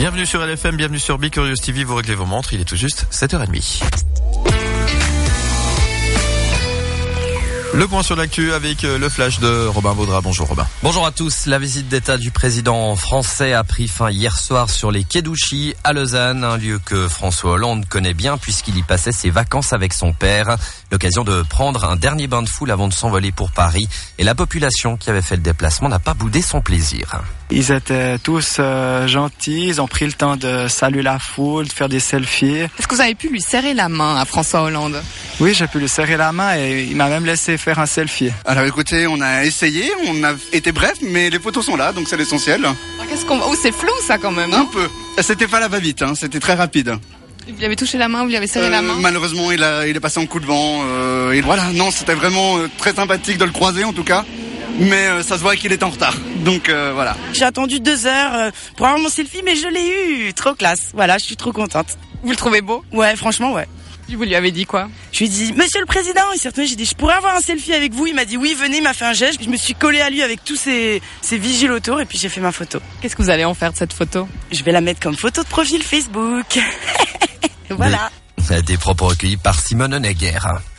Bienvenue sur LFM, bienvenue sur Be Curious TV, vous réglez vos montres, il est tout juste 7h30. Le point sur l'actu avec le flash de Robin Baudra. Bonjour Robin. Bonjour à tous. La visite d'État du président français a pris fin hier soir sur les quais d'Ouchy à Lausanne, un lieu que François Hollande connaît bien puisqu'il y passait ses vacances avec son père. L'occasion de prendre un dernier bain de foule avant de s'envoler pour Paris. Et la population qui avait fait le déplacement n'a pas boudé son plaisir. Ils étaient tous gentils, ils ont pris le temps de saluer la foule, de faire des selfies. Est-ce que vous avez pu lui serrer la main à François Hollande ? Oui, j'ai pu lui serrer la main et il m'a même laissé faire un selfie. Alors écoutez, on a essayé, on a été bref, mais les photos sont là, donc c'est l'essentiel. Oh, c'est flou ça quand même. Un peu. C'était pas la va-vite, c'était très rapide. Vous lui avez touché la main, vous lui avez serré la main ? Malheureusement, il est passé en coup de vent. Et voilà, non, c'était vraiment très sympathique de le croiser en tout cas. Mais ça se voit qu'il est en retard. Donc voilà. J'ai attendu 2 heures pour avoir mon selfie, mais je l'ai eu. Trop classe. Voilà, je suis trop contente. Vous le trouvez beau ? Ouais, franchement, ouais. Vous lui avez dit quoi ? Je lui ai dit, Monsieur le Président, il s'est retourné, j'ai dit, je pourrais avoir un selfie avec vous. Il m'a dit oui, venez, il m'a fait un geste. Je me suis collée à lui avec tous ses vigiles autour et puis j'ai fait ma photo. Qu'est-ce que vous allez en faire de cette photo ? Je vais la mettre comme photo de profil Facebook. Voilà. Des propos recueillis par Simone Honegger.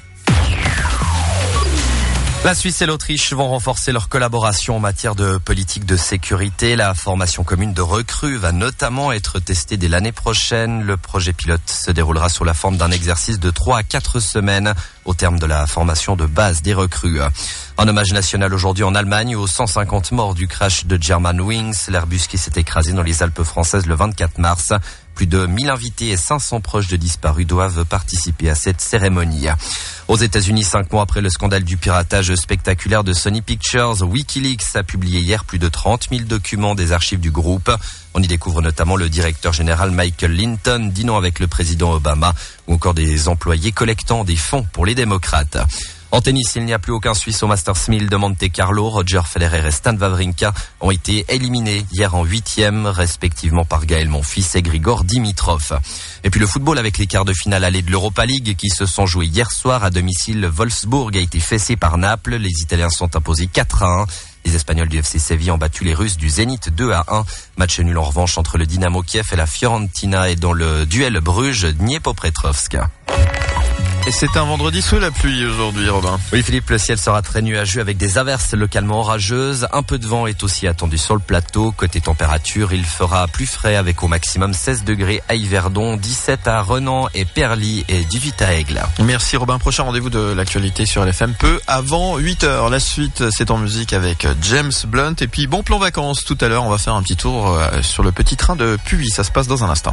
La Suisse et l'Autriche vont renforcer leur collaboration en matière de politique de sécurité. La formation commune de recrues va notamment être testée dès l'année prochaine. Le projet pilote se déroulera sous la forme d'un exercice de 3 à 4 semaines au terme de la formation de base des recrues. Un hommage national aujourd'hui en Allemagne aux 150 morts du crash de Germanwings, l'Airbus qui s'est écrasé dans les Alpes françaises le 24 mars. Plus de 1000 invités et 500 proches de disparus doivent participer à cette cérémonie. Aux États-Unis, 5 mois après le scandale du piratage spectaculaire de Sony Pictures, WikiLeaks a publié hier plus de 30 000 documents des archives du groupe. On y découvre notamment le directeur général Michael Linton, dînant avec le président Obama, ou encore des employés collectant des fonds pour les démocrates. En tennis, il n'y a plus aucun Suisse au Masters 1000 de Monte Carlo. Roger Federer et Stan Wawrinka ont été éliminés hier en 8e, respectivement par Gaël Monfils et Grigor Dimitrov. Et puis le football avec les quarts de finale allée de l'Europa League qui se sont joués hier soir à domicile. Wolfsburg a été fessé par Naples. Les Italiens sont imposés 4-1. Les Espagnols du FC Séville ont battu les Russes du Zénith 2-1. Match nul en revanche entre le Dynamo Kiev et la Fiorentina et dans le duel Bruges-Dniepopetrovsk. Et c'est un vendredi sous la pluie aujourd'hui, Robin. Oui Philippe, le ciel sera très nuageux avec des averses localement orageuses. Un peu de vent est aussi attendu sur le plateau. Côté température, il fera plus frais avec au maximum 16 degrés à Yverdon, 17 à Renan et Perly et 18 à Aigle. Merci Robin, prochain rendez-vous de l'actualité sur LFM peu avant 8h. La suite, c'est en musique avec James Blunt. Et puis bon plan vacances tout à l'heure, on va faire un petit tour sur le petit train de Puy. Ça se passe dans un instant.